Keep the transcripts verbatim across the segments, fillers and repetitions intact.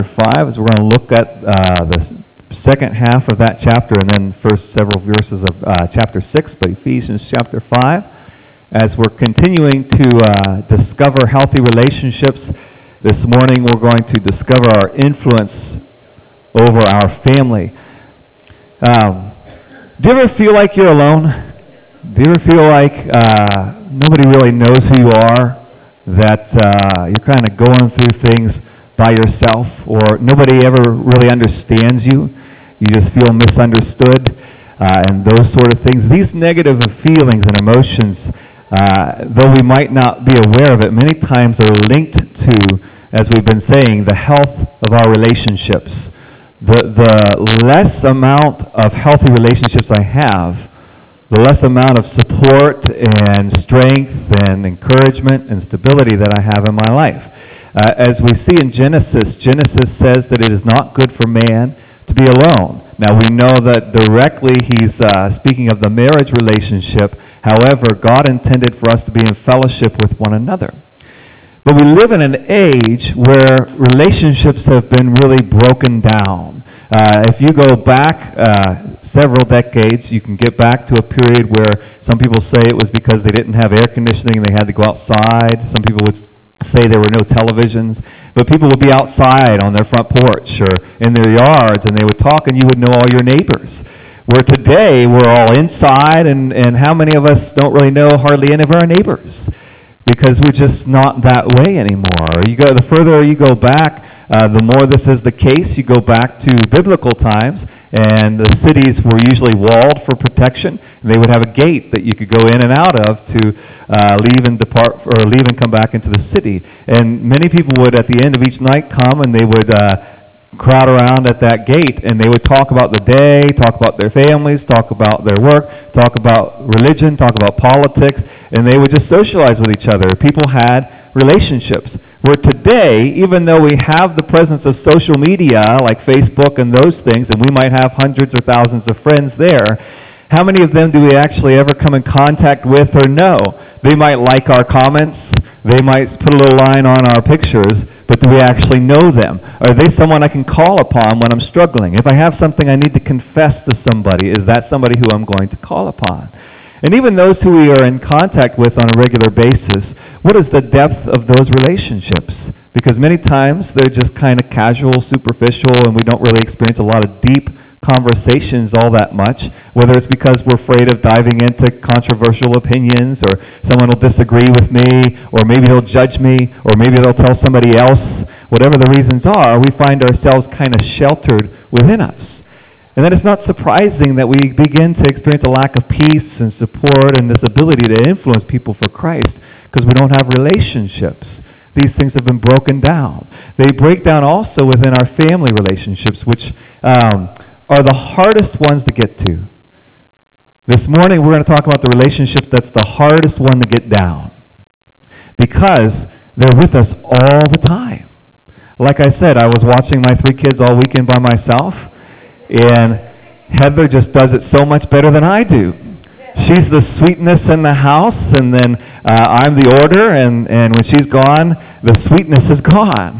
five, as we're going to look at uh, the second half of that chapter and then first several verses of uh, chapter six, but Ephesians chapter five. As we're continuing to uh, discover healthy relationships, this morning we're going to discover our influence over our family. Um, do you ever feel like you're alone? Do you ever feel like uh, nobody really knows who you are? That uh, you're kind of going through things by yourself, or nobody ever really understands you? You just feel misunderstood, uh, and those sort of things. These negative feelings and emotions, uh, though we might not be aware of it, many times are linked to, as we've been saying, the health of our relationships. The, the less amount of healthy relationships I have, the less amount of support and strength and encouragement and stability that I have in my life. Uh, as we see in Genesis, Genesis says that it is not good for man to be alone. Now we know that directly he's uh, speaking of the marriage relationship. However, God intended for us to be in fellowship with one another. But we live in an age where relationships have been really broken down. Uh, if you go back uh, several decades, you can get back to a period where some people say it was because they didn't have air conditioning and they had to go outside. Some people would say there were no televisions. But people would be outside on their front porch or in their yards, and they would talk, and you would know all your neighbors. Where today, we're all inside, and, and how many of us don't really know hardly any of our neighbors? Because we're just not that way anymore. You go, the further you go back, uh, the more this is the case. You go back to biblical times, and the cities were usually walled for protection. And they would have a gate that you could go in and out of to uh, leave and depart, or leave and come back into the city. And many people would, at the end of each night, come and they would uh, crowd around at that gate, and they would talk about the day, talk about their families, talk about their work, talk about religion, talk about politics, and they would just socialize with each other. People had relationships. Where today, even though we have the presence of social media like Facebook and those things, and we might have hundreds or thousands of friends there, how many of them do we actually ever come in contact with or know? They might like our comments, they might put a little line on our pictures, but do we actually know them? Are they someone I can call upon when I'm struggling? If I have something I need to confess to somebody, is that somebody who I'm going to call upon? And even those who we are in contact with on a regular basis, what is the depth of those relationships? Because many times they're just kind of casual, superficial, and we don't really experience a lot of deep conversations all that much, whether it's because we're afraid of diving into controversial opinions, or someone will disagree with me, or maybe they'll judge me, or maybe they'll tell somebody else. Whatever the reasons are, we find ourselves kind of sheltered within us. And then it's not surprising that we begin to experience a lack of peace and support and this ability to influence people for Christ, because we don't have relationships. These things have been broken down. They break down also within our family relationships, which um, are the hardest ones to get to. This morning we're going to talk about the relationship that's the hardest one to get down, because they're with us all the time. Like I said, I was watching my three kids all weekend by myself, and Heather just does it so much better than I do. She's the sweetness in the house, and then uh, I'm the order, and, and when she's gone, the sweetness is gone.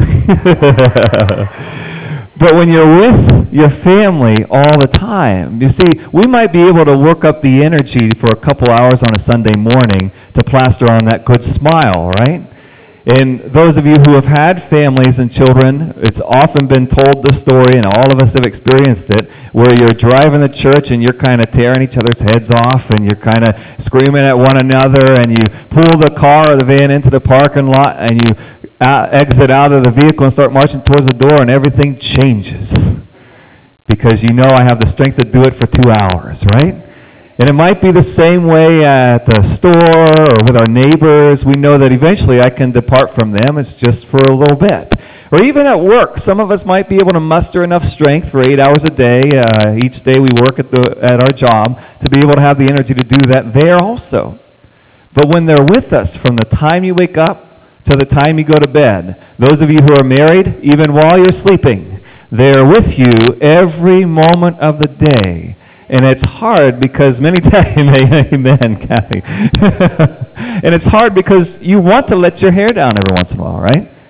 But when you're with your family all the time, you see, we might be able to work up the energy for a couple hours on a Sunday morning to plaster on that good smile, right? And those of you who have had families and children, it's often been told the story, and all of us have experienced it, where you're driving to church and you're kind of tearing each other's heads off, and you're kind of screaming at one another, and you pull the car or the van into the parking lot, and you uh, exit out of the vehicle and start marching towards the door, and everything changes. Because you know I have the strength to do it for two hours, right? And it might be the same way at the store or with our neighbors. We know that eventually I can depart from them. It's just for a little bit. Or even at work, some of us might be able to muster enough strength for eight hours a day. Uh, each day we work at the at our job to be able to have the energy to do that there also. But when they're with us from the time you wake up to the time you go to bed, those of you who are married, even while you're sleeping, they're with you every moment of the day. And it's hard because many times, amen, Kathy. And it's hard because you want to let your hair down every once in a while, right?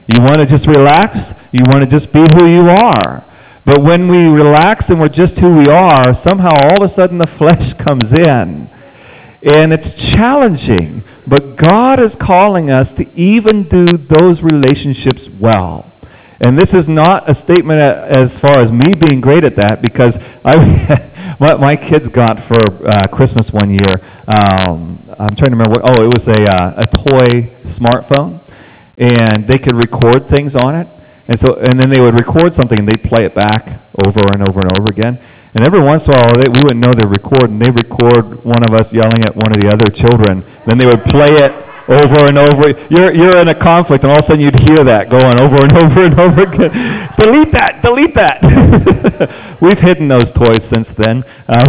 You want to just relax. You want to just be who you are. But when we relax and we're just who we are, somehow all of a sudden the flesh comes in. And it's challenging. But God is calling us to even do those relationships well. And this is not a statement as far as me being great at that, because I, what my kids got for uh, Christmas one year, um, I'm trying to remember what, oh, it was a, uh, a toy smartphone, and they could record things on it. And so, and then they would record something, and they'd play it back over and over and over again. And every once in a while, they, we wouldn't know they'd record, and they'd record one of us yelling at one of the other children. Then they would play it over and over. You're you're in a conflict, and all of a sudden you'd hear that going over and over and over again. Delete that! Delete that! We've hidden those toys since then. Um,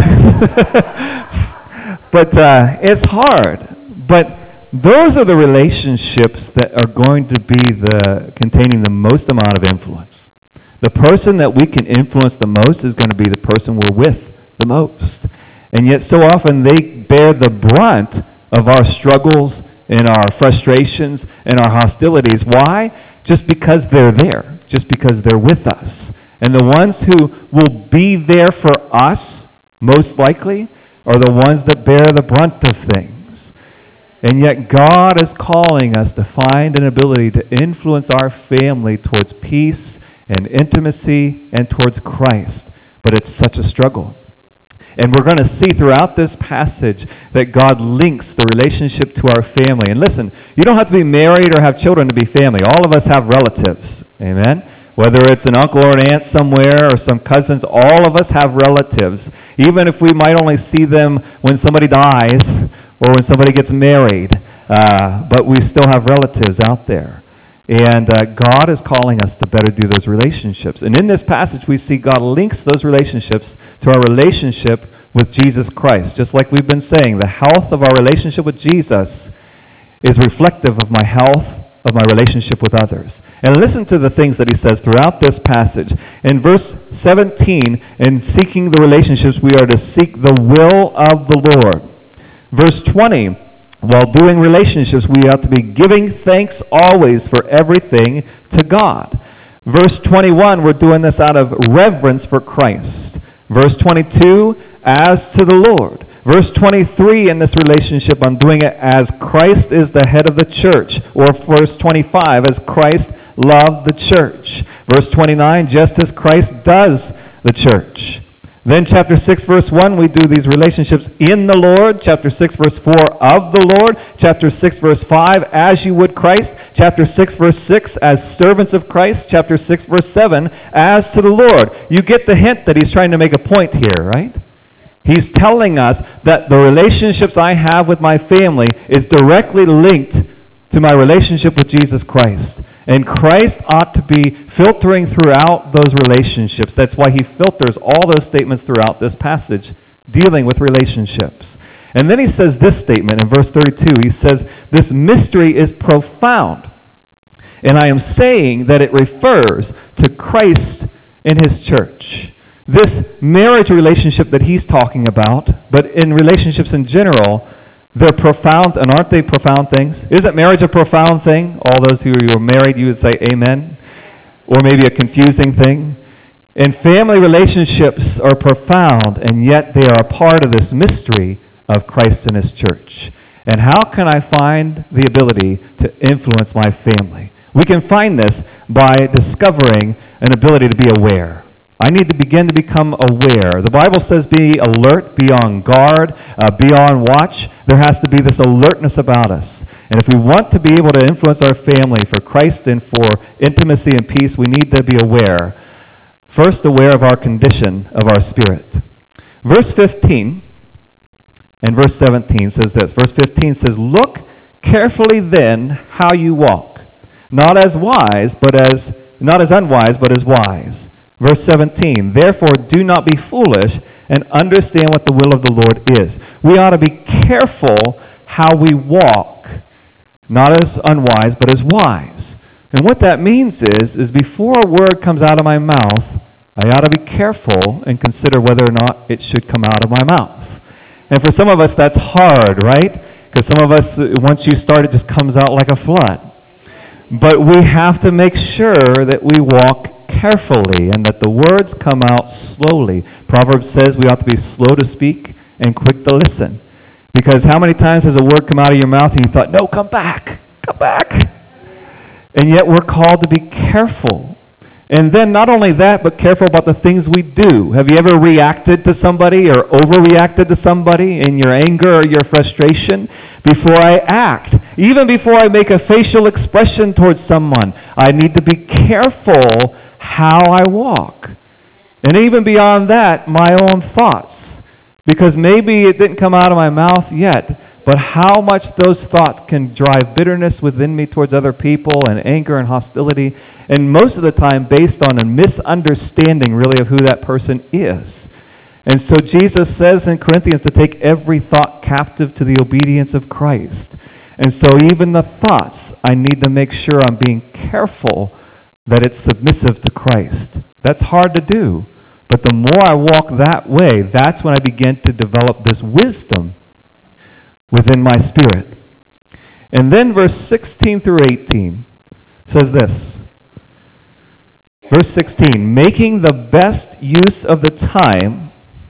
but uh, it's hard. But those are the relationships that are going to be the containing the most amount of influence. The person that we can influence the most is going to be the person we're with the most. And yet so often they bear the brunt of our struggles and our frustrations and our hostilities. Why? Just because they're there. Just because they're with us. And the ones who will be there for us, most likely, are the ones that bear the brunt of things. And yet God is calling us to find an ability to influence our family towards peace and intimacy and towards Christ. But it's such a struggle. And we're going to see throughout this passage that God links the relationship to our family. And listen, you don't have to be married or have children to be family. All of us have relatives. Amen? Whether it's an uncle or an aunt somewhere or some cousins, all of us have relatives. Even if we might only see them when somebody dies or when somebody gets married. Uh, but we still have relatives out there. And uh, God is calling us to better do those relationships. And in this passage, we see God links those relationships to our relationship with Jesus Christ. Just like we've been saying, the health of our relationship with Jesus is reflective of my health of my relationship with others. And listen to the things that he says throughout this passage. In verse seventeen, in seeking the relationships, we are to seek the will of the Lord. Verse twenty, while doing relationships, we ought to be giving thanks always for everything to God. Verse twenty-one, we're doing this out of reverence for Christ. Verse twenty-two, as to the Lord. Verse twenty-three, in this relationship, I'm doing it as Christ is the head of the church. Or verse twenty-five, as Christ loved the church. Verse twenty-nine, just as Christ does the church. Then chapter six, verse one, we do these relationships in the Lord. Chapter six, verse four, of the Lord. Chapter six, verse five, as you would Christ. Chapter six, verse six, as servants of Christ. Chapter six, verse seven, as to the Lord. You get the hint that he's trying to make a point here, right? He's telling us that the relationships I have with my family is directly linked to my relationship with Jesus Christ. And Christ ought to be filtering throughout those relationships. That's why he filters all those statements throughout this passage, dealing with relationships. And then he says this statement in verse thirty-two. He says, this mystery is profound. And I am saying that it refers to Christ and his church. This marriage relationship that he's talking about, but in relationships in general, they're profound, and aren't they profound things? Isn't marriage a profound thing? All those who are married, you would say amen. Or maybe a confusing thing. And family relationships are profound, and yet they are a part of this mystery of Christ and his church. And how can I find the ability to influence my family? We can find this by discovering an ability to be aware. I need to begin to become aware. The Bible says be alert, be on guard, uh, be on watch. There has to be this alertness about us. And if we want to be able to influence our family for Christ and for intimacy and peace, we need to be aware. First, aware of our condition of our spirit. Verse fifteen and verse seventeen says this. Verse fifteen says, look carefully then how you walk, not as wise, but as not as unwise, but as wise. Verse seventeen, therefore do not be foolish and understand what the will of the Lord is. We ought to be careful how we walk, not as unwise, but as wise. And what that means is, is before a word comes out of my mouth, I ought to be careful and consider whether or not it should come out of my mouth. And for some of us, that's hard, right? Because some of us, once you start, it just comes out like a flood. But we have to make sure that we walk carefully and that the words come out slowly. Proverbs says we ought to be slow to speak and quick to listen. Because how many times has a word come out of your mouth and you thought, no, come back, come back. And yet we're called to be careful. And then not only that, but careful about the things we do. Have you ever reacted to somebody or overreacted to somebody in your anger or your frustration? Before I act, even before I make a facial expression towards someone, I need to be careful how I walk. And even beyond that, my own thoughts. Because maybe it didn't come out of my mouth yet, but how much those thoughts can drive bitterness within me towards other people and anger and hostility, and most of the time based on a misunderstanding really of who that person is. And so Jesus says in Corinthians to take every thought captive to the obedience of Christ. And so even the thoughts, I need to make sure I'm being careful that it's submissive to Christ. That's hard to do. But the more I walk that way, that's when I begin to develop this wisdom within my spirit. And then verse sixteen through eighteen says this. Verse sixteen, making the best use of the time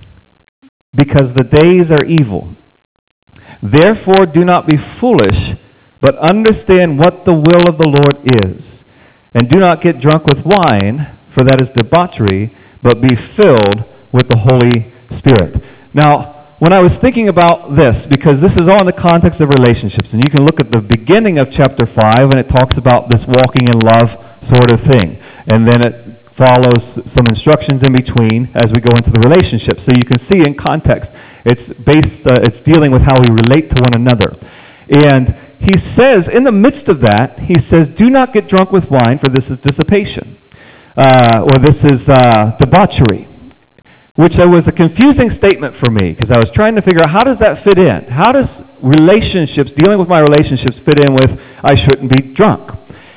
because the days are evil. Therefore do not be foolish, but understand what the will of the Lord is. And do not get drunk with wine, for that is debauchery, but be filled with the Holy Spirit. Now, when I was thinking about this, because this is all in the context of relationships, and you can look at the beginning of chapter five, and it talks about this walking in love sort of thing. And then it follows some instructions in between as we go into the relationship. So you can see in context, it's based, uh, it's dealing with how we relate to one another. And he says, in the midst of that, he says, do not get drunk with wine, for this is dissipation. Uh, or this is uh, debauchery, which was a confusing statement for me because I was trying to figure out how does that fit in? How does relationships, dealing with my relationships, fit in with I shouldn't be drunk?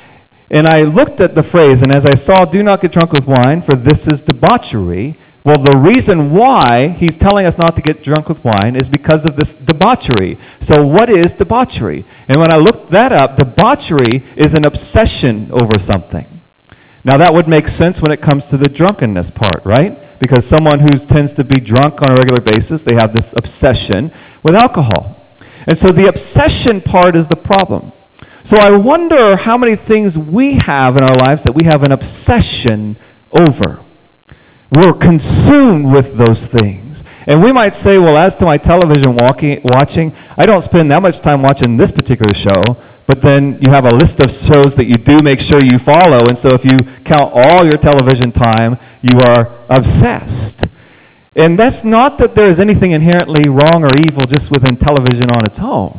And I looked at the phrase, and as I saw, do not get drunk with wine, for this is debauchery. Well, the reason why he's telling us not to get drunk with wine is because of this debauchery. So what is debauchery? And when I looked that up, debauchery is an obsession over something. Now, that would make sense when it comes to the drunkenness part, right? Because someone who tends to be drunk on a regular basis, they have this obsession with alcohol. And so the obsession part is the problem. So I wonder how many things we have in our lives that we have an obsession over. We're consumed with those things. And we might say, well, as to my television walking, watching, I don't spend that much time watching this particular show. But then you have a list of shows that you do make sure you follow, and so if you count all your television time, you are obsessed. And that's not that there is anything inherently wrong or evil just within television on its own.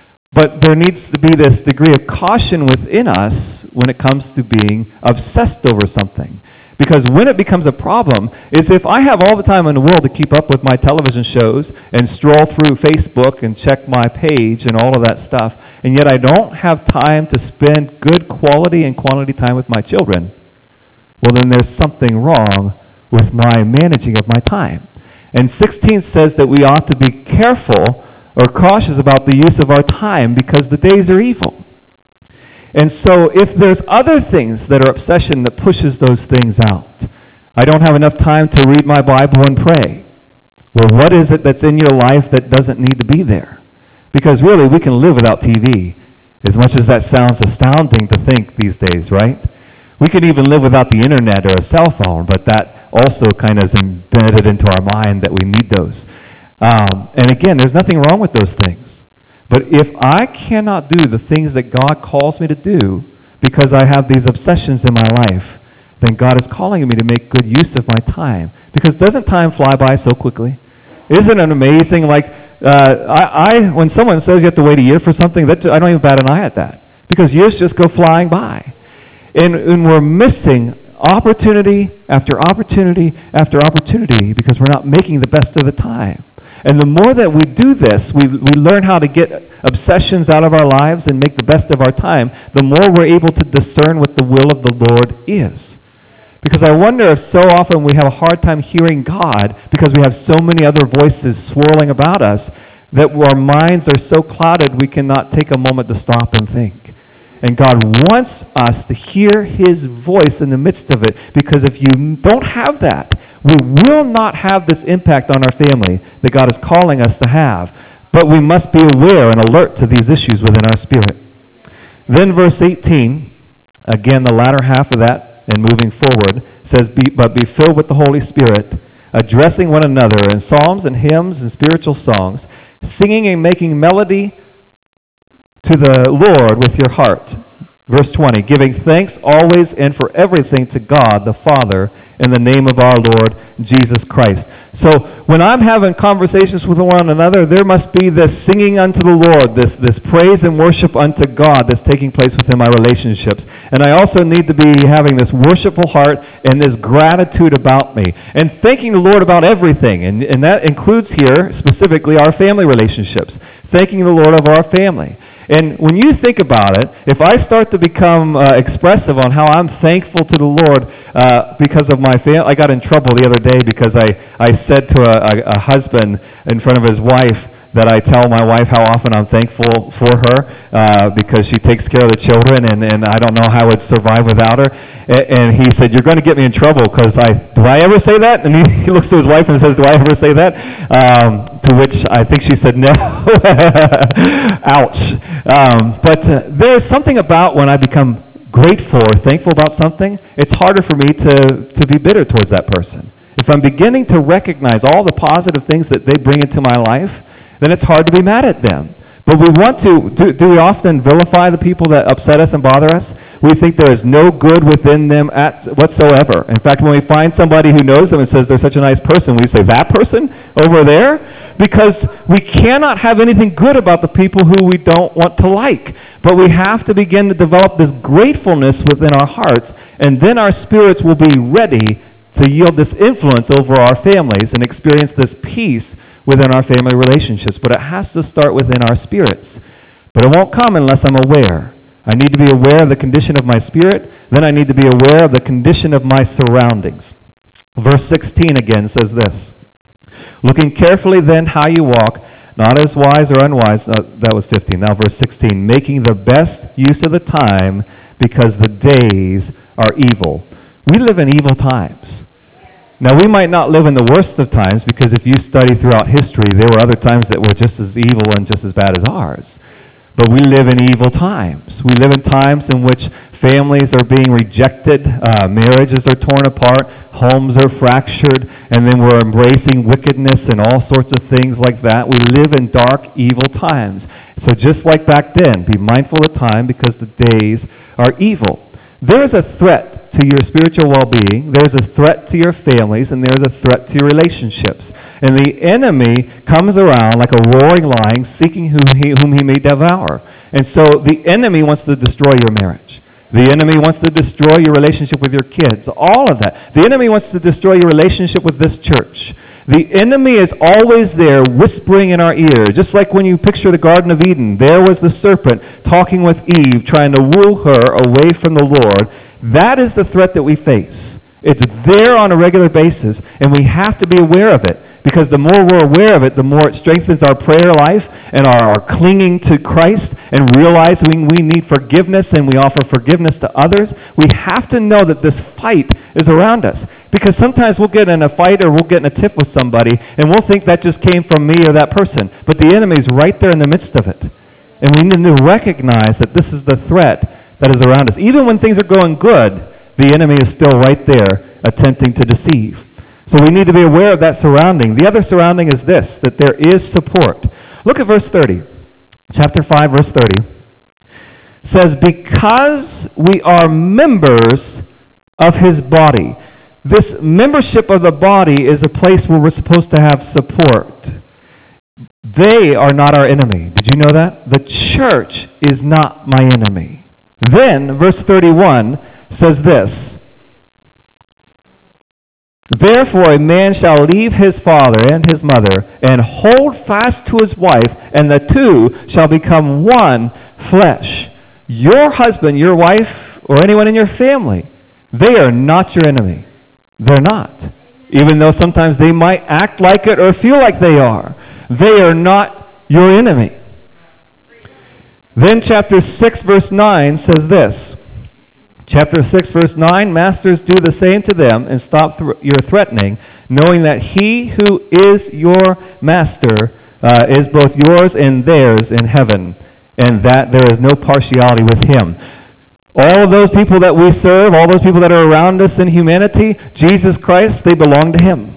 But there needs to be this degree of caution within us when it comes to being obsessed over something. Because when it becomes a problem is if I have all the time in the world to keep up with my television shows and stroll through Facebook and check my page and all of that stuff, and yet I don't have time to spend good quality and quantity time with my children, well, then there's something wrong with my managing of my time. And sixteen says that we ought to be careful or cautious about the use of our time because the days are evil. And so if there's other things that are obsession that pushes those things out, I don't have enough time to read my Bible and pray. Well, what is it that's in your life that doesn't need to be there? Because really, we can live without T V, as much as that sounds astounding to think these days, right? We could even live without the internet or a cell phone, but that also kind of is embedded into our mind that we need those. Um, and again, there's nothing wrong with those things. But if I cannot do the things that God calls me to do because I have these obsessions in my life, then God is calling me to make good use of my time. Because doesn't time fly by so quickly? Isn't it amazing? Like, uh, I, I, when someone says you have to wait a year for something, that I don't even bat an eye at that. Because years just go flying by. And, and we're missing opportunity after opportunity after opportunity because we're not making the best of the time. And the more that we do this, we, we learn how to get obsessions out of our lives and make the best of our time, the more we're able to discern what the will of the Lord is. Because I wonder if so often we have a hard time hearing God because we have so many other voices swirling about us that our minds are so clouded we cannot take a moment to stop and think. And God wants us to hear his voice in the midst of it, because if you don't have that, we will not have this impact on our family that God is calling us to have. But we must be aware and alert to these issues within our spirit. Then verse eighteen, again the latter half of that and moving forward, says, be, but be filled with the Holy Spirit, addressing one another in psalms and hymns and spiritual songs, singing and making melody to the Lord with your heart. Verse twenty, giving thanks always and for everything to God the Father in the name of our Lord Jesus Christ. So when I'm having conversations with one another, there must be this singing unto the Lord, this, this praise and worship unto God that's taking place within my relationships. And I also need to be having this worshipful heart and this gratitude about me. And thanking the Lord about everything. And, and that includes here specifically our family relationships. Thanking the Lord of our family. And when you think about it, if I start to become uh, expressive on how I'm thankful to the Lord uh, because of my family, I got in trouble the other day because I, I said to a, a, a husband in front of his wife that I tell my wife how often I'm thankful for her uh, because she takes care of the children, and, and I don't know how I would survive without her. And, and he said, you're going to get me in trouble because I, do I ever say that? And he, he looks to his wife and says, do I ever say that? Um, to which I think she said, no. Ouch. Um, but uh, there's something about when I become grateful or thankful about something, it's harder for me to, to be bitter towards that person. If I'm beginning to recognize all the positive things that they bring into my life, then it's hard to be mad at them. But we want to, do, do we often vilify the people that upset us and bother us? We think there is no good within them at whatsoever. In fact, when we find somebody who knows them and says they're such a nice person, we say, that person over there? Because we cannot have anything good about the people who we don't want to like. But we have to begin to develop this gratefulness within our hearts, and then our spirits will be ready to yield this influence over our families and experience this peace within our family relationships. But it has to start within our spirits. But it won't come unless I'm aware. I need to be aware of the condition of my spirit. Then I need to be aware of the condition of my surroundings. Verse sixteen again says this, looking carefully then how you walk, not as wise or unwise. Uh, that was fifteen. Now verse sixteen, making the best use of the time because the days are evil. We live in evil times. Now, we might not live in the worst of times, because if you study throughout history, there were other times that were just as evil and just as bad as ours. But we live in evil times. We live in times in which families are being rejected, uh, marriages are torn apart, homes are fractured, and then we're embracing wickedness and all sorts of things like that. We live in dark, evil times. So just like back then, be mindful of time because the days are evil. There is a threat to your spiritual well-being, there's a threat to your families, and there's a threat to your relationships. And the enemy comes around like a roaring lion, seeking whom he, whom he may devour. And so the enemy wants to destroy your marriage. The enemy wants to destroy your relationship with your kids, all of that. The enemy wants to destroy your relationship with this church. The enemy is always there whispering in our ear, just like when you picture the Garden of Eden. There was the serpent talking with Eve, trying to woo her away from the Lord. That is the threat that we face. It's there on a regular basis, and we have to be aware of it, because the more we're aware of it, the more it strengthens our prayer life and our, our clinging to Christ and realizing we need forgiveness and we offer forgiveness to others. We have to know that this fight is around us, because sometimes we'll get in a fight or we'll get in a tiff with somebody and we'll think that just came from me or that person, but the enemy's right there in the midst of it. And we need to recognize that this is the threat that is around us. Even when things are going good, the enemy is still right there attempting to deceive. So we need to be aware of that surrounding. The other surrounding is this, that there is support. Look at verse thirty. Chapter five, verse thirty. It says, because we are members of his body. This membership of the body is a place where we're supposed to have support. They are not our enemy. Did you know that? The church is not my enemy. Then, verse thirty-one says this, therefore a man shall leave his father and his mother, and hold fast to his wife, and the two shall become one flesh. Your husband, your wife, or anyone in your family, they are not your enemy. They're not. Even though sometimes they might act like it or feel like they are. They are not your enemy. Then chapter six, verse nine says this. Chapter six, verse nine, Masters, do the same to them and stop th- your threatening, knowing that he who is your master uh, is both yours and theirs in heaven, and that there is no partiality with him. All of those people that we serve, all those people that are around us in humanity, Jesus Christ, they belong to him.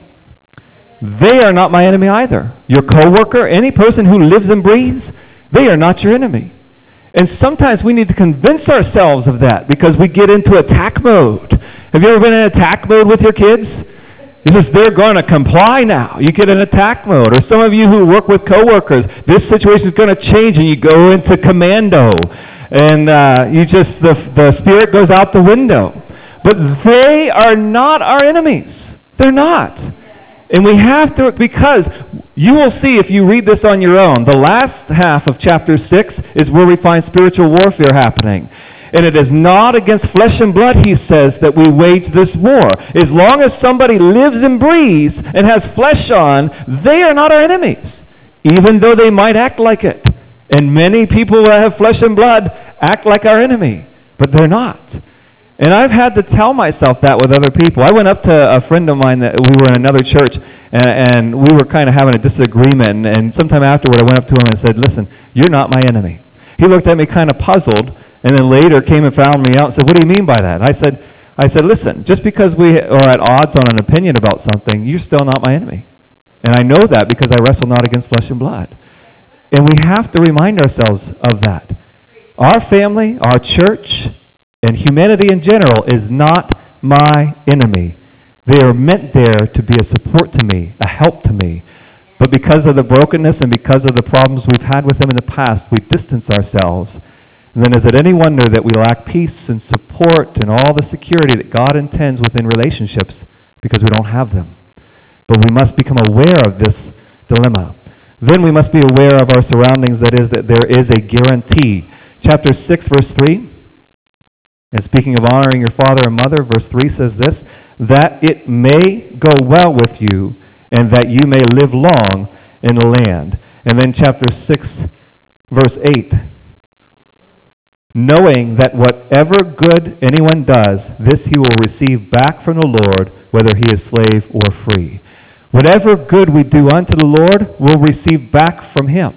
They are not my enemy either. Your coworker, any person who lives and breathes, they are not your enemy. And sometimes we need to convince ourselves of that because we get into attack mode. Have you ever been in attack mode with your kids? It's just they're going to comply now. You get in attack mode. Or some of you who work with coworkers, this situation is going to change and you go into commando. And uh, you just, the, the spirit goes out the window. But they are not our enemies. They're not. And we have to, because you will see if you read this on your own, the last half of chapter six is where we find spiritual warfare happening. And it is not against flesh and blood, he says, that we wage this war. As long as somebody lives and breathes and has flesh on, they are not our enemies, even though they might act like it. And many people that have flesh and blood act like our enemy, but they're not. And I've had to tell myself that with other people. I went up to a friend of mine that we were in another church, and, and we were kind of having a disagreement. And, and sometime afterward, I went up to him and said, "Listen, you're not my enemy." He looked at me kind of puzzled, and then later came and found me out and said, "What do you mean by that?" I said, "I said, listen, just because we are at odds on an opinion about something, you're still not my enemy. And I know that because I wrestle not against flesh and blood." And we have to remind ourselves of that. Our family, our church, and humanity in general is not my enemy. They are meant there to be a support to me, a help to me. But because of the brokenness and because of the problems we've had with them in the past, we distance ourselves. And then is it any wonder that we lack peace and support and all the security that God intends within relationships because we don't have them? But we must become aware of this dilemma. Then we must be aware of our surroundings, that is, that there is a guarantee. Chapter six, verse three, and speaking of honoring your father and mother, verse three says this, that it may go well with you and that you may live long in the land. And then chapter six, verse eight, knowing that whatever good anyone does, this he will receive back from the Lord, whether he is slave or free. Whatever good we do unto the Lord, we'll receive back from him.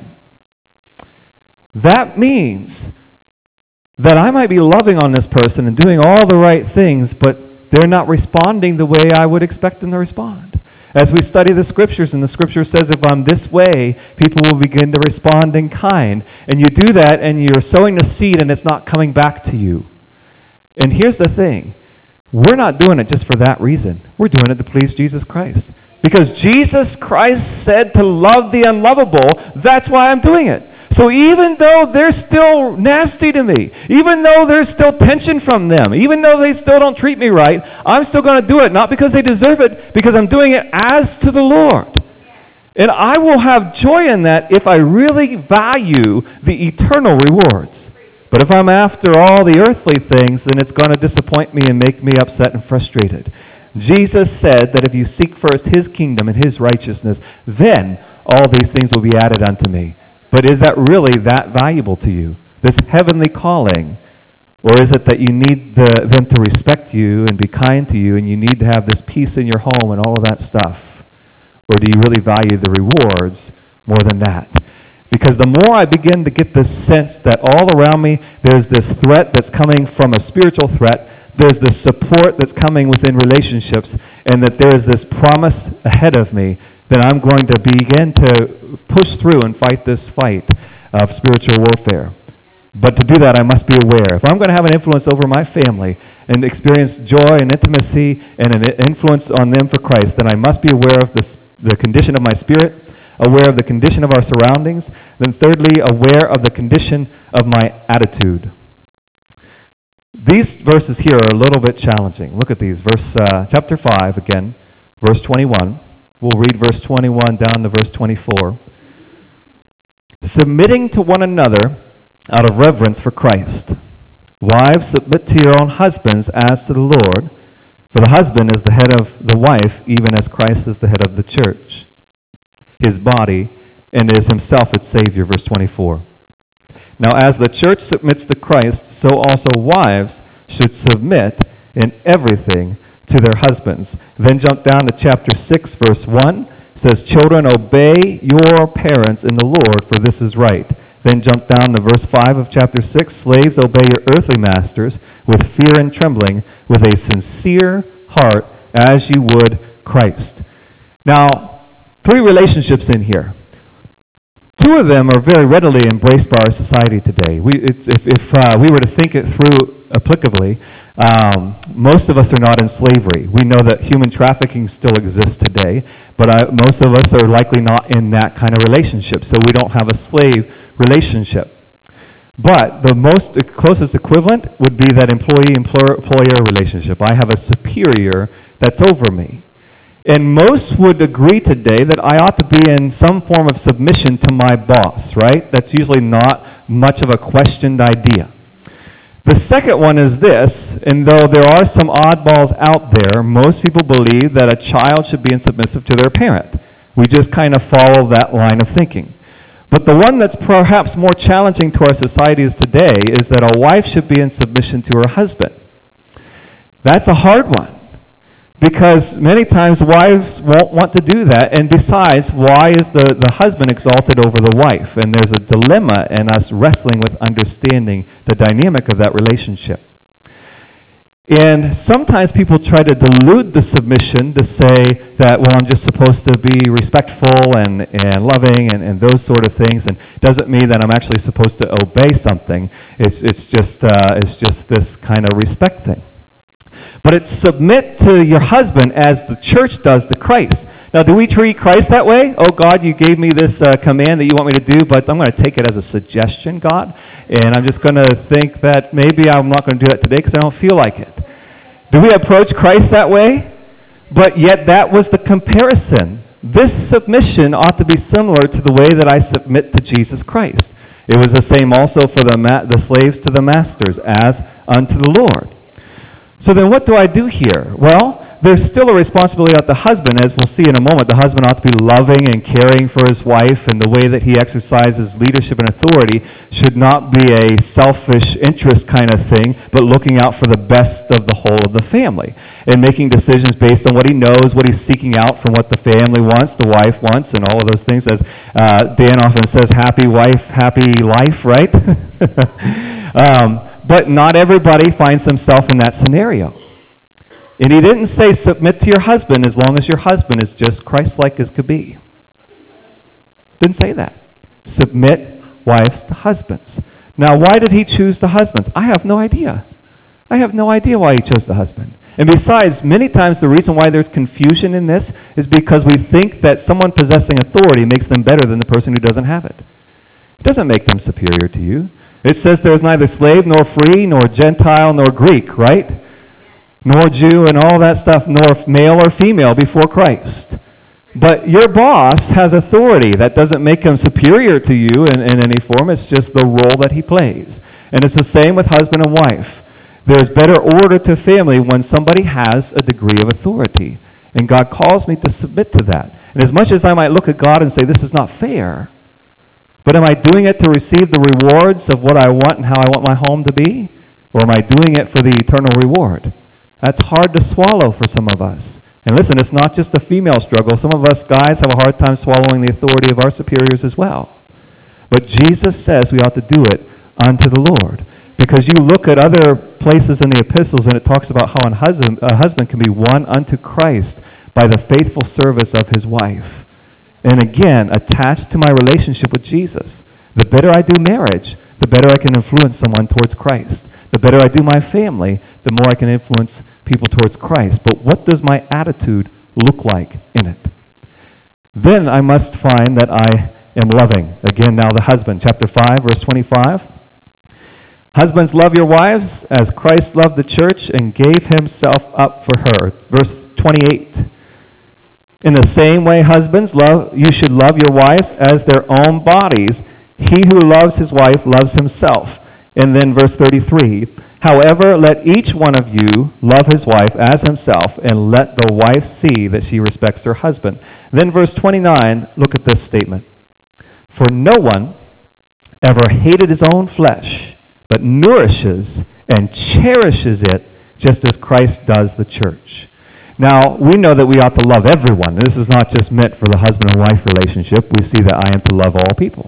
That means that I might be loving on this person and doing all the right things, but they're not responding the way I would expect them to respond. As we study the scriptures, and the scripture says if I'm this way, people will begin to respond in kind. And you do that, and you're sowing the seed, and it's not coming back to you. And here's the thing. We're not doing it just for that reason. We're doing it to please Jesus Christ. Because Jesus Christ said to love the unlovable, that's why I'm doing it. So even though they're still nasty to me, even though there's still tension from them, even though they still don't treat me right, I'm still going to do it, not because they deserve it, because I'm doing it as to the Lord. And I will have joy in that if I really value the eternal rewards. But if I'm after all the earthly things, then it's going to disappoint me and make me upset and frustrated. Jesus said that if you seek first his kingdom and his righteousness, then all these things will be added unto me. But is that really that valuable to you, this heavenly calling? Or is it that you need the, them to respect you and be kind to you, and you need to have this peace in your home and all of that stuff? Or do you really value the rewards more than that? Because the more I begin to get this sense that all around me there's this threat that's coming from a spiritual threat, there's this support that's coming within relationships, and that there is this promise ahead of me, then I'm going to begin to push through and fight this fight of spiritual warfare. But to do that, I must be aware. If I'm going to have an influence over my family and experience joy and intimacy and an influence on them for Christ, then I must be aware of the, the condition of my spirit, aware of the condition of our surroundings, then thirdly, aware of the condition of my attitude. These verses here are a little bit challenging. Look at these. Verse uh, chapter five, again, verse twenty-one. We'll read verse twenty-one down to verse twenty-four. Submitting to one another out of reverence for Christ. Wives, submit to your own husbands as to the Lord, for the husband is the head of the wife, even as Christ is the head of the church, his body, and is himself its Savior. Verse twenty-four. Now, as the church submits to Christ, so also wives should submit in everything to their husbands. Then jump down to chapter six, verse one. It says, children, obey your parents in the Lord, for this is right. Then jump down to verse five of chapter six. Slaves, obey your earthly masters with fear and trembling, with a sincere heart, as you would Christ. Now, three relationships in here. Two of them are very readily embraced by our society today. We, it's, if if uh, we were to think it through applicably, um, most of us are not in slavery. We know that human trafficking still exists today, but I, most of us are likely not in that kind of relationship, so we don't have a slave relationship. But the most the closest equivalent would be that employee-employer relationship. I have a superior that's over me. And most would agree today that I ought to be in some form of submission to my boss, right? That's usually not much of a questioned idea. The second one is this, and though there are some oddballs out there, most people believe that a child should be submissive to their parent. We just kind of follow that line of thinking. But the one that's perhaps more challenging to our societies today is that a wife should be in submission to her husband. That's a hard one, because many times wives won't want to do that, and besides, why is the, the husband exalted over the wife? And there's a dilemma in us wrestling with understanding the dynamic of that relationship. And sometimes people try to dilute the submission to say that, well, I'm just supposed to be respectful and, and loving and, and those sort of things, and doesn't mean that I'm actually supposed to obey something. It's, it's, just, uh, it's just this kind of respect thing. But it's submit to your husband as the church does to Christ. Now, do we treat Christ that way? Oh, God, you gave me this uh, command that you want me to do, but I'm going to take it as a suggestion, God, and I'm just going to think that maybe I'm not going to do that today because I don't feel like it. Do we approach Christ that way? But yet that was the comparison. This submission ought to be similar to the way that I submit to Jesus Christ. It was the same also for the, ma- the slaves to the masters, as unto the Lord. So then what do I do here? Well, there's still a responsibility of the husband, as we'll see in a moment. The husband ought to be loving and caring for his wife, and the way that he exercises leadership and authority should not be a selfish interest kind of thing, but looking out for the best of the whole of the family and making decisions based on what he knows, what he's seeking out from what the family wants, the wife wants, and all of those things. As uh, Dan often says, happy wife, happy life, right? um, but not everybody finds themselves in that scenario. And he didn't say submit to your husband as long as your husband is just Christ-like as could be. Didn't say that. Submit wives to husbands. Now, why did he choose the husbands? I have no idea. I have no idea why he chose the husband. And besides, many times the reason why there's confusion in this is because we think that someone possessing authority makes them better than the person who doesn't have it. It doesn't make them superior to you. It says there is neither slave nor free, nor Gentile nor Greek, right? Nor Jew and all that stuff, nor male or female before Christ. But your boss has authority. That doesn't make him superior to you in, in any form. It's just the role that he plays. And it's the same with husband and wife. There's better order to family when somebody has a degree of authority. And God calls me to submit to that. And as much as I might look at God and say, this is not fair, but am I doing it to receive the rewards of what I want and how I want my home to be? Or am I doing it for the eternal reward? That's hard to swallow for some of us. And listen, it's not just a female struggle. Some of us guys have a hard time swallowing the authority of our superiors as well. But Jesus says we ought to do it unto the Lord. Because you look at other places in the epistles and it talks about how a husband, a husband can be won unto Christ by the faithful service of his wife. And again, attached to my relationship with Jesus. The better I do marriage, the better I can influence someone towards Christ. The better I do my family, the more I can influence people towards Christ. But what does my attitude look like in it? Then I must find that I am loving. Again, now the husband. Chapter five, verse twenty-five. Husbands, love your wives as Christ loved the church and gave himself up for her. Verse twenty-eight. In the same way, husbands, love you should love your wives as their own bodies. He who loves his wife loves himself. And then verse thirty-three. However, let each one of you love his wife as himself, and let the wife see that she respects her husband. Then verse twenty-nine, look at this statement. For no one ever hated his own flesh, but nourishes and cherishes it just as Christ does the church. Now, we know that we ought to love everyone. This is not just meant for the husband and wife relationship. We see that I am to love all people.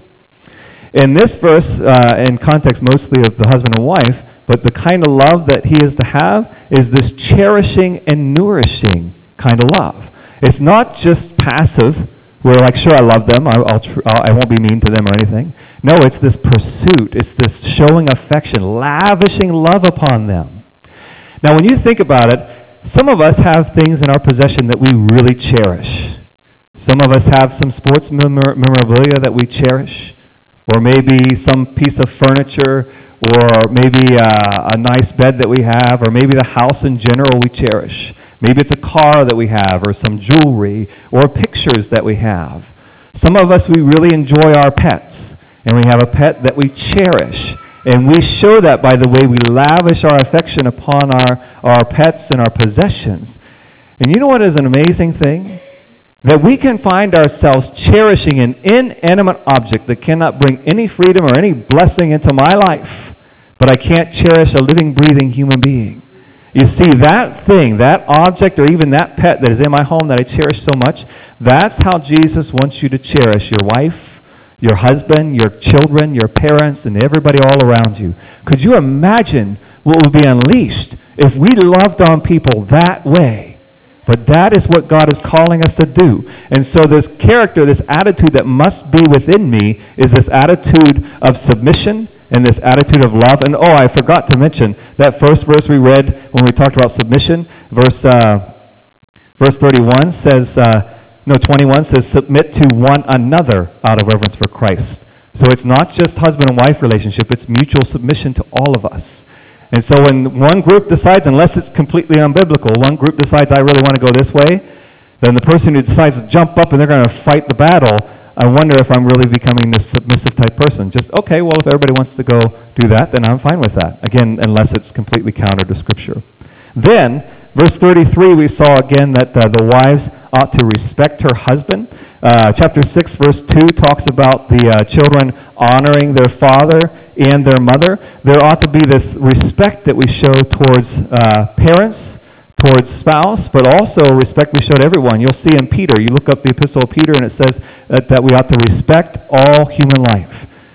In this verse, uh, in context mostly of the husband and wife, but the kind of love that he is to have is this cherishing and nourishing kind of love. It's not just passive. We're like, sure, I love them. I'll, I'll tr- I'll, I won't be mean to them or anything. No, it's this pursuit. It's this showing affection, lavishing love upon them. Now, when you think about it, some of us have things in our possession that we really cherish. Some of us have some sports memor- memorabilia that we cherish, or maybe some piece of furniture, or maybe uh, a nice bed that we have, or maybe the house in general we cherish. Maybe it's a car that we have, or some jewelry, or pictures that we have. Some of us, we really enjoy our pets, and we have a pet that we cherish. And we show that by the way we lavish our affection upon our, our pets and our possessions. And you know what is an amazing thing? That we can find ourselves cherishing an inanimate object that cannot bring any freedom or any blessing into my life, but I can't cherish a living, breathing human being. You see, that thing, that object, or even that pet that is in my home that I cherish so much, that's how Jesus wants you to cherish your wife, your husband, your children, your parents, and everybody all around you. Could you imagine what would be unleashed if we loved on people that way? But that is what God is calling us to do. And so this character, this attitude that must be within me is this attitude of submission and this attitude of love. And oh, I forgot to mention that first verse we read when we talked about submission, verse uh, verse thirty-one says, uh, no, twenty-one says, submit to one another out of reverence for Christ. So it's not just husband and wife relationship, it's mutual submission to all of us. And so when one group decides, unless it's completely unbiblical, one group decides, I really want to go this way, then the person who decides to jump up and they're going to fight the battle, I wonder if I'm really becoming this submissive type person. Just, okay, well, if everybody wants to go do that, then I'm fine with that. Again, unless it's completely counter to Scripture. Then, verse thirty-three, we saw again that uh, the wives ought to respect her husband. Uh, chapter six, verse two talks about the uh, children honoring their father and their mother. There ought to be this respect that we show towards uh, parents, towards spouse, but also respect we show to everyone. You'll see in Peter, you look up the epistle of Peter, and it says that, that we ought to respect all human life.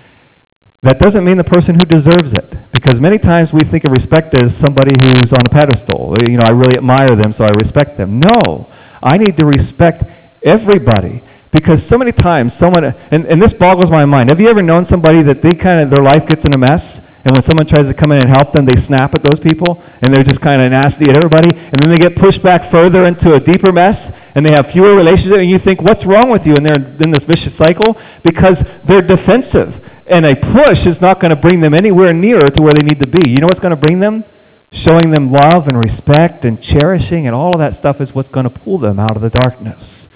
That doesn't mean the person who deserves it, because many times we think of respect as somebody who's on a pedestal. You know, I really admire them, so I respect them. No, I need to respect everybody, because so many times someone, and, and this boggles my mind. Have you ever known somebody that they kind of, their life gets in a mess, and when someone tries to come in and help them, they snap at those people, and they're just kind of nasty at everybody, and then they get pushed back further into a deeper mess, and they have fewer relationships, and you think, what's wrong with you? And they're in this vicious cycle, because they're defensive. And a push is not going to bring them anywhere nearer to where they need to be. You know what's going to bring them? Showing them love and respect and cherishing, and all of that stuff is what's going to pull them out of the darkness.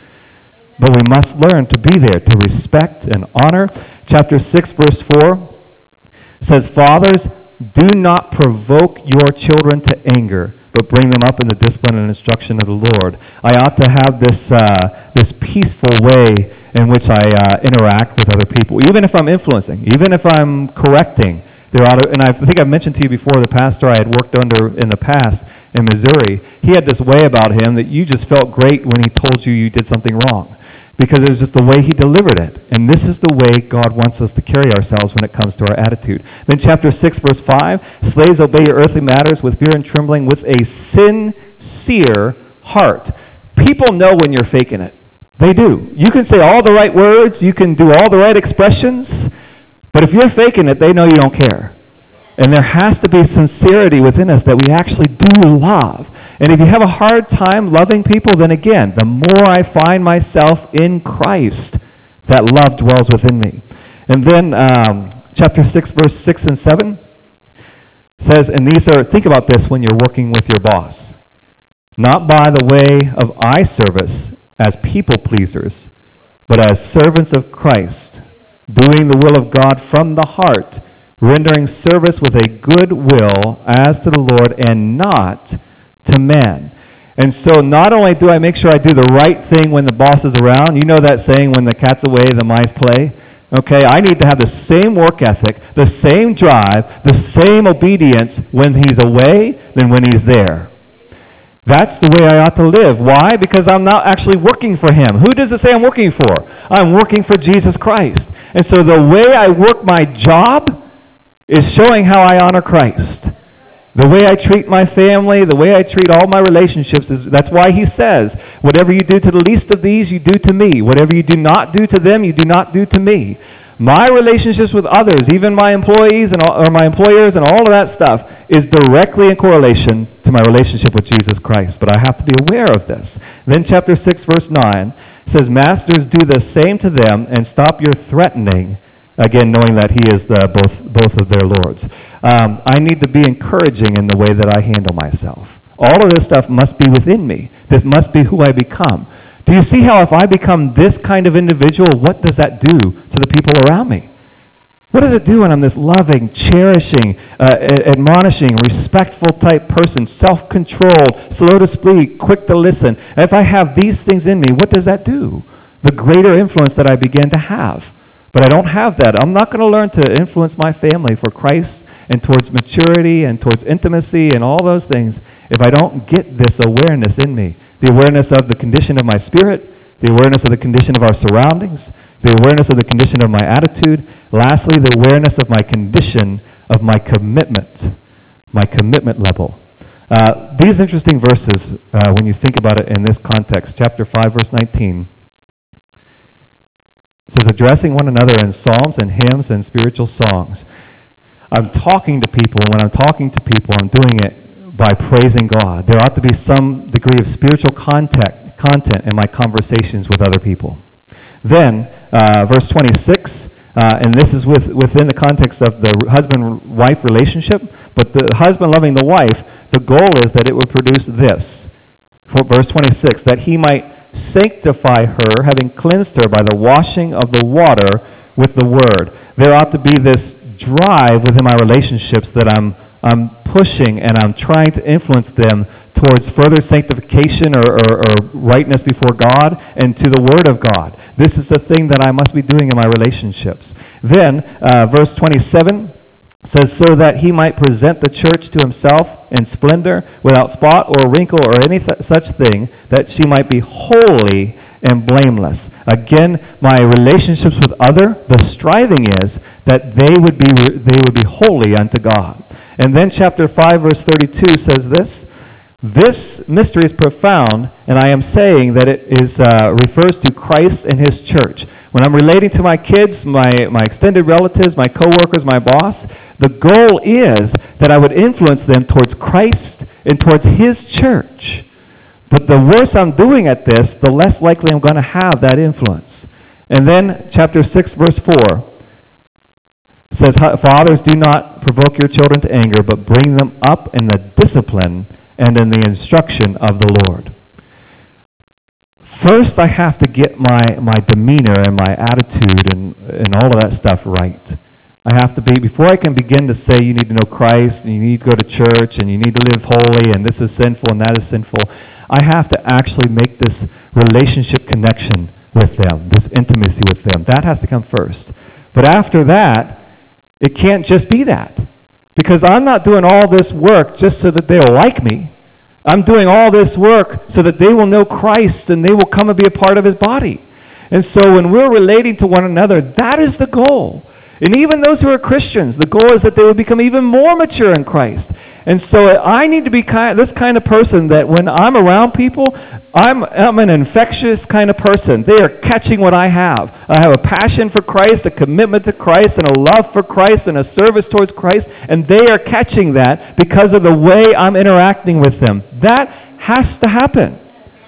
But we must learn to be there, to respect and honor. Chapter six, verse four says, Fathers, do not provoke your children to anger, but bring them up in the discipline and instruction of the Lord. I ought to have this uh, this peaceful way in which I uh, interact with other people, even if I'm influencing, even if I'm correcting. There ought to, and I think I've mentioned to you before, the pastor I had worked under in the past in Missouri, he had this way about him that you just felt great when he told you you did something wrong, because it was just the way he delivered it. And this is the way God wants us to carry ourselves when it comes to our attitude. Then chapter six, verse five, slaves, obey your earthly matters with fear and trembling, with a sincere heart. People know when you're faking it. They do. You can say all the right words, you can do all the right expressions, but if you're faking it, they know you don't care. And there has to be sincerity within us that we actually do love. And if you have a hard time loving people, then again, the more I find myself in Christ, that love dwells within me. And then um, chapter six, verse six and seven says, and these are, think about this when you're working with your boss. Not by the way of eye service as people pleasers, but as servants of Christ, doing the will of God from the heart, rendering service with a good will as to the Lord and not to men. And so not only do I make sure I do the right thing when the boss is around, you know that saying, when the cat's away, the mice play? Okay, I need to have the same work ethic, the same drive, the same obedience when he's away than when he's there. That's the way I ought to live. Why? Because I'm not actually working for him. Who does it say I'm working for? I'm working for Jesus Christ. And so the way I work my job is showing how I honor Christ. The way I treat my family, the way I treat all my relationships, is that's why he says, whatever you do to the least of these, you do to me. Whatever you do not do to them, you do not do to me. My relationships with others, even my employees and all, or my employers and all of that stuff, is directly in correlation to my relationship with Jesus Christ. But I have to be aware of this. Then chapter six, verse nine says, Masters, do the same to them and stop your threatening, again, knowing that he is the, both, both of their lords. Um, I need to be encouraging in the way that I handle myself. All of this stuff must be within me. This must be who I become. Do you see how if I become this kind of individual, what does that do to the people around me? What does it do when I'm this loving, cherishing, uh, admonishing, respectful type person, self-controlled, slow to speak, quick to listen? And if I have these things in me, what does that do? The greater influence that I begin to have. But I don't have that. I'm not going to learn to influence my family for Christ and towards maturity and towards intimacy and all those things if I don't get this awareness in me. The awareness of the condition of my spirit, the awareness of the condition of our surroundings, the awareness of the condition of my attitude, lastly, the awareness of my condition of my commitment, my commitment level. Uh, these interesting verses, uh, when you think about it in this context, chapter five, verse nineteen, says, addressing one another in psalms and hymns and spiritual songs. I'm talking to people, and when I'm talking to people, I'm doing it by praising God. There ought to be some degree of spiritual contact, content in my conversations with other people. Then, uh, verse twenty-six, uh, and this is with, within the context of the husband-wife relationship, but the husband loving the wife, the goal is that it would produce this. For verse twenty-six, that he might sanctify her, having cleansed her by the washing of the water with the word. There ought to be this drive within my relationships that I'm I'm pushing and I'm trying to influence them towards further sanctification or, or, or rightness before God and to the Word of God. This is the thing that I must be doing in my relationships. Then, uh, verse twenty-seven says, so that he might present the church to himself in splendor, without spot or wrinkle or any th- such thing, that she might be holy and blameless. Again, my relationships with other, the striving is that they would be they would be holy unto God. And then chapter five, verse thirty-two says this, this mystery is profound, and I am saying that it is uh, refers to Christ and his church. When I'm relating to my kids, my, my extended relatives, my coworkers, my boss, the goal is that I would influence them towards Christ and towards his church. But the worse I'm doing at this, the less likely I'm going to have that influence. And then chapter six, verse four, says, fathers, do not provoke your children to anger, but bring them up in the discipline and in the instruction of the Lord. First, I have to get my, my demeanor and my attitude and, and all of that stuff right. I have to be, before I can begin to say you need to know Christ, and you need to go to church, and you need to live holy, and this is sinful, and that is sinful, I have to actually make this relationship connection with them, this intimacy with them. That has to come first. But after that, it can't just be that. Because I'm not doing all this work just so that they'll like me. I'm doing all this work so that they will know Christ and they will come and be a part of his body. And so when we're relating to one another, that is the goal. And even those who are Christians, the goal is that they will become even more mature in Christ. And so I need to be kind, this kind of person that when I'm around people, I'm, I'm an infectious kind of person. They are catching what I have. I have a passion for Christ, a commitment to Christ, and a love for Christ, and a service towards Christ, and they are catching that because of the way I'm interacting with them. That has to happen.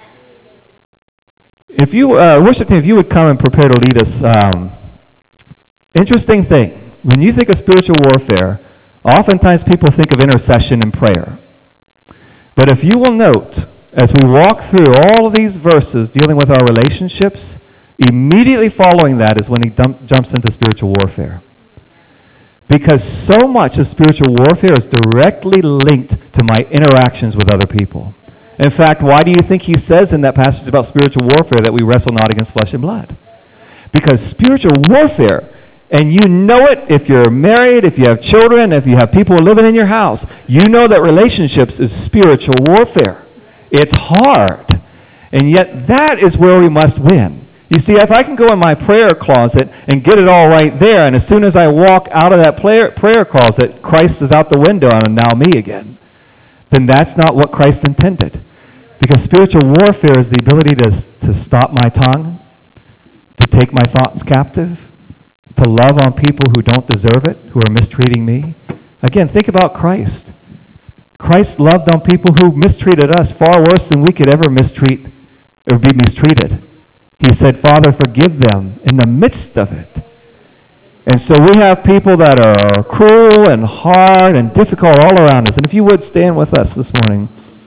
If you, uh, worship team, if you would come and prepare to lead us, um, interesting thing, when you think of spiritual warfare, oftentimes people think of intercession and prayer. But if you will note, as we walk through all of these verses dealing with our relationships, immediately following that is when he dump, jumps into spiritual warfare. Because so much of spiritual warfare is directly linked to my interactions with other people. In fact, why do you think he says in that passage about spiritual warfare that we wrestle not against flesh and blood? Because spiritual warfare And you know it if you're married, if you have children, if you have people living in your house. You know that relationships is spiritual warfare. It's hard. And yet that is where we must win. You see, if I can go in my prayer closet and get it all right there, and as soon as I walk out of that prayer, prayer closet, Christ is out the window and now me again, then that's not what Christ intended. Because spiritual warfare is the ability to, to stop my tongue, to take my thoughts captive, to love on people who don't deserve it, who are mistreating me. Again, think about Christ. Christ loved on people who mistreated us far worse than we could ever mistreat or be mistreated. He said, Father, forgive them in the midst of it. And so we have people that are cruel and hard and difficult all around us. And if you would stand with us this morning.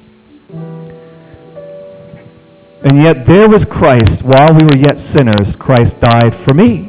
And yet there was Christ. While we were yet sinners, Christ died for me.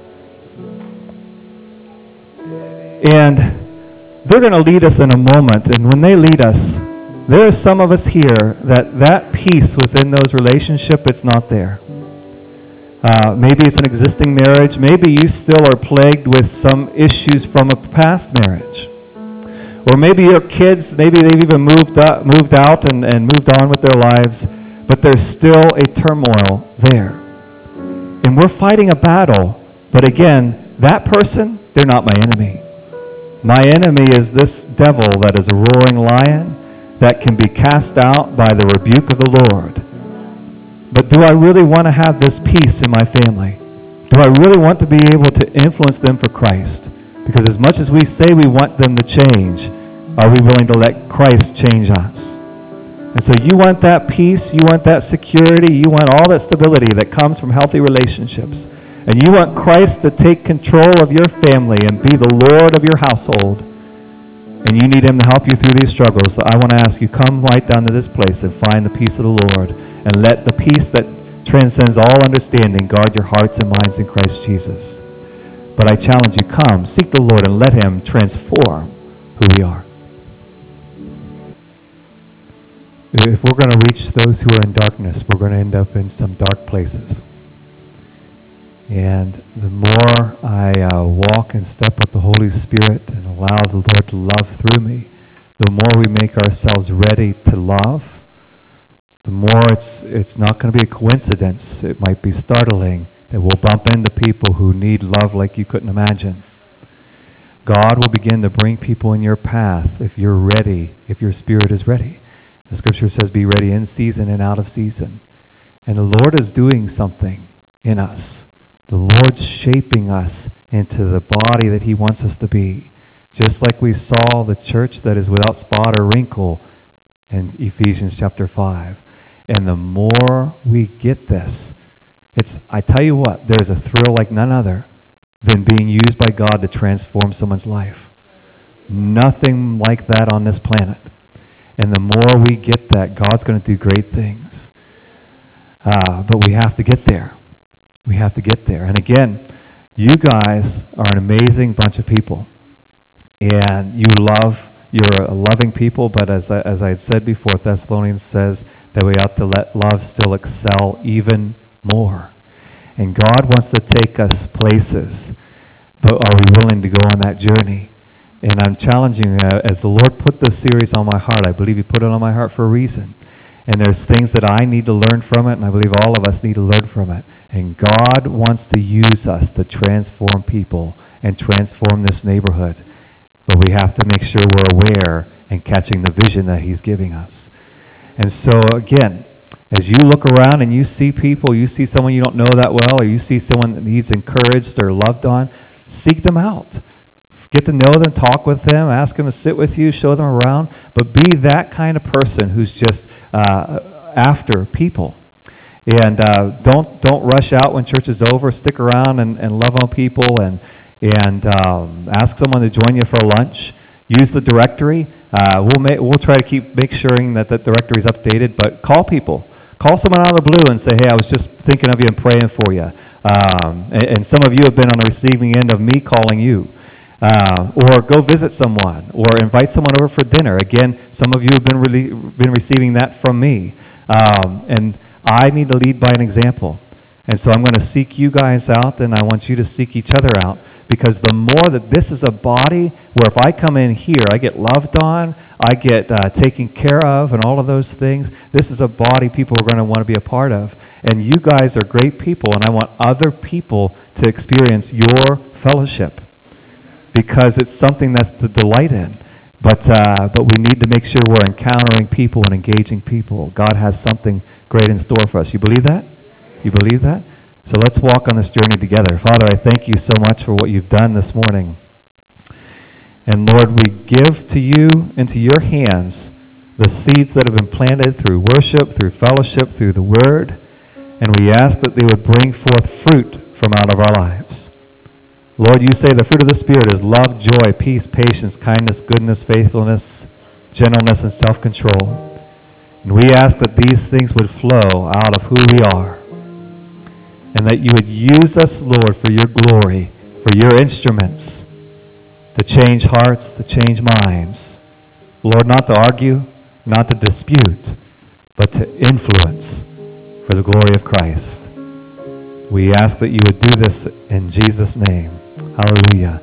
And they're going to lead us in a moment. And when they lead us, there are some of us here that that peace within those relationships, it's not there. Uh, maybe it's an existing marriage. Maybe you still are plagued with some issues from a past marriage. Or maybe your kids, maybe they've even moved up, moved out and, and moved on with their lives, but there's still a turmoil there. And we're fighting a battle. But again, that person, they're not my enemy. My enemy is this devil that is a roaring lion that can be cast out by the rebuke of the Lord. But do I really want to have this peace in my family? Do I really want to be able to influence them for Christ? Because as much as we say we want them to change, are we willing to let Christ change us? And so you want that peace, you want that security, you want all that stability that comes from healthy relationships. And you want Christ to take control of your family and be the Lord of your household. And you need him to help you through these struggles. So I want to ask you, come right down to this place and find the peace of the Lord. And let the peace that transcends all understanding guard your hearts and minds in Christ Jesus. But I challenge you, come, seek the Lord and let him transform who we are. If we're going to reach those who are in darkness, we're going to end up in some dark places. And the more I uh, walk and step with the Holy Spirit and allow the Lord to love through me, the more we make ourselves ready to love, the more it's it's not going to be a coincidence. It might be startling that we'll bump into people who need love like you couldn't imagine. God will begin to bring people in your path if you're ready, if your spirit is ready. The scripture says, be ready in season and out of season. And the Lord is doing something in us. The Lord's shaping us into the body that he wants us to be. Just like we saw the church that is without spot or wrinkle in Ephesians chapter five. And the more we get this, it's, I tell you what, there's a thrill like none other than being used by God to transform someone's life. Nothing like that on this planet. And the more we get that, God's going to do great things. Uh, but we have to get there. We have to get there. And again, you guys are an amazing bunch of people. And you love, you're a loving people, but as I, as I had said before, Thessalonians says that we ought to let love still excel even more. And God wants to take us places, but are we willing to go on that journey? And I'm challenging you, uh, as the Lord put this series on my heart, I believe he put it on my heart for a reason. And there's things that I need to learn from it, and I believe all of us need to learn from it. And God wants to use us to transform people and transform this neighborhood. But we have to make sure we're aware and catching the vision that he's giving us. And so, again, as you look around and you see people, you see someone you don't know that well, or you see someone that needs encouraged or loved on, seek them out. Get to know them, talk with them, ask them to sit with you, show them around, but be that kind of person who's just uh, after people. And uh, don't don't rush out when church is over. Stick around and, and love on people, and and um, ask someone to join you for lunch. Use the directory. Uh, we'll ma- we'll try to keep make sure that the directory is updated. But call people. Call someone out of the blue and say, hey, I was just thinking of you and praying for you. Um, and, and some of you have been on the receiving end of me calling you. Uh, or go visit someone, or invite someone over for dinner. Again, some of you have been really, been receiving that from me. Um, and I need to lead by an example. And so I'm going to seek you guys out, and I want you to seek each other out. Because the more that this is a body where if I come in here, I get loved on, I get uh, taken care of, and all of those things, this is a body people are going to want to be a part of. And you guys are great people, and I want other people to experience your fellowship because it's something that's to delight in. But uh, but we need to make sure we're encountering people and engaging people. God has something great in store for us. You believe that? You believe that? So let's walk on this journey together. Father, I thank you so much for what you've done this morning. And Lord, we give to you, into your hands, the seeds that have been planted through worship, through fellowship, through the word. And we ask that they would bring forth fruit from out of our lives. Lord, you say the fruit of the Spirit is love, joy, peace, patience, kindness, goodness, faithfulness, gentleness, and self-control. And we ask that these things would flow out of who we are. And that you would use us, Lord, for your glory, for your instruments, to change hearts, to change minds. Lord, not to argue, not to dispute, but to influence for the glory of Christ. We ask that you would do this in Jesus' name. Hallelujah.